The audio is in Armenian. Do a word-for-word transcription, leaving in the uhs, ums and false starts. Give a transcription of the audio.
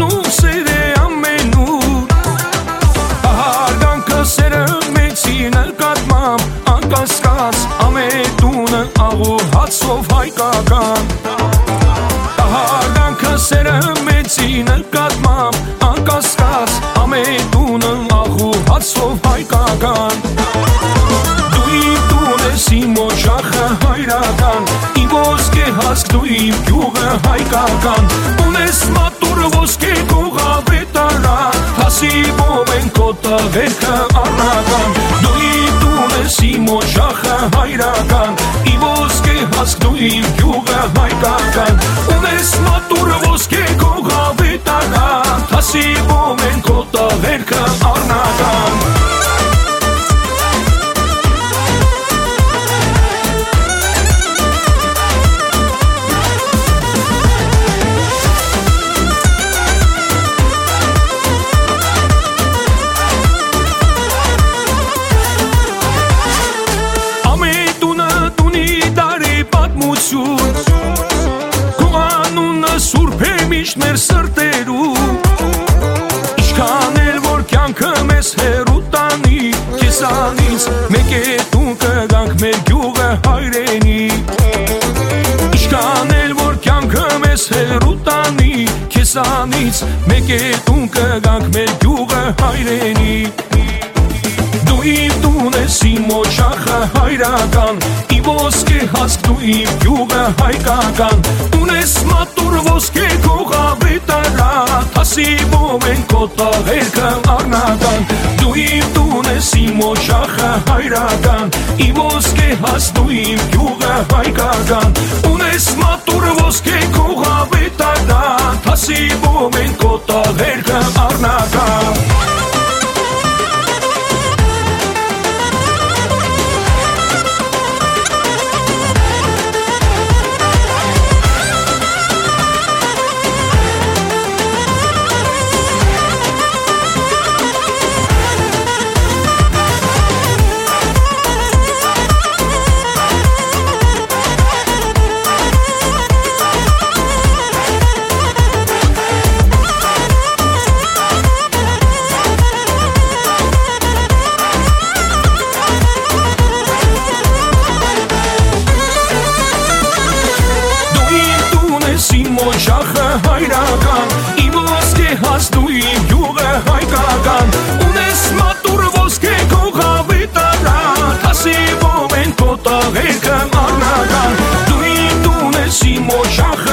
դու սեր է ամենուր Հարգանքը սերը մեծի նկատմամբ անկասկած ամետունը աղու հացով հայկական Հարգանքը սերը մեծի նկատմամբ անկասկած ամետունը աղու հացով հայկական Դու իմ տուն ես իմ օջախը հայրական Իմ ոսկե հասկ դու իմ գյուղը հայկական Ունես մատուր ոսկե գողավետարա Հասիվով են քո տղերքը առնական Դու իմ տուն ես իմ օջախը հայրական Իմ ոսկե հասկ դու իմ գյուղը հայկական Ունես մատուր ոսկե գողավետարա Հասիվով են քո տղերքը առնական Քո անունը սուրբ է միշտ մեր սրտերում Ինչքան էլ որ կյանքը մեզ հեռու տանի Քեզանից մեկ է տուն կգանք մեր գյուղը հայրենի Ինչքան էլ որ կյանքը մեզ հեռու տանի Քեզանից մեկ է տուն կգանք մեր գյուղը հայրենի Դու իմ տուն ես իմ օջախը հայրական Իմ ոսկե հասկ դու իմ գյուղը հայկական Ունես մատուր ոսկե գողավետարա Հասիվով են քո տղերքը առնական Դու իմ տուն ես իմ օջախը հայրական Իմ ոսկե հասկ դու իմ գյուղը հայկական Ունես մատուր ոսկե գողավետարա Հասիվով են քո տղերքը առնական Օջախը հայրական Իմ ոսկե հաս դու իմ գյուղը հայկական Ունես մատուր ոսկե գողավետարա Հասիվով են քո տղերքը առնական Դու իմ տուն ես իմ օջախը